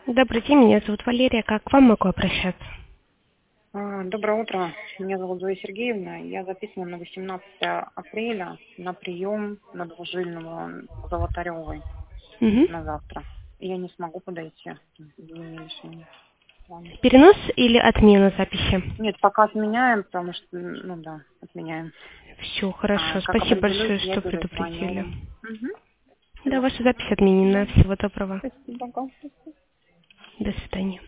Добрый день, меня зовут Валерия. Как к вам могу обращаться? Доброе утро. Меня зовут Зоя Сергеевна. Я записана на 18 апреля на прием на Двужильного Золотаревой Мгм. на завтра. Я не смогу подойти. Изменили решение с вами. Перенос или отмена записи? Нет, пока отменяем, потому что, отменяем. Все, хорошо. Как Спасибо определюсь, большое, я что перезвоню предупредили. вам. Угу. Да, Все. ваша запись отменена. Всего доброго. Спасибо. До свидания.